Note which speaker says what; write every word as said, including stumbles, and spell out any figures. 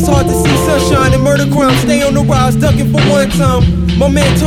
Speaker 1: it's hard to see sunshine and murder crime. Stay on the rise, ducking for one time. My man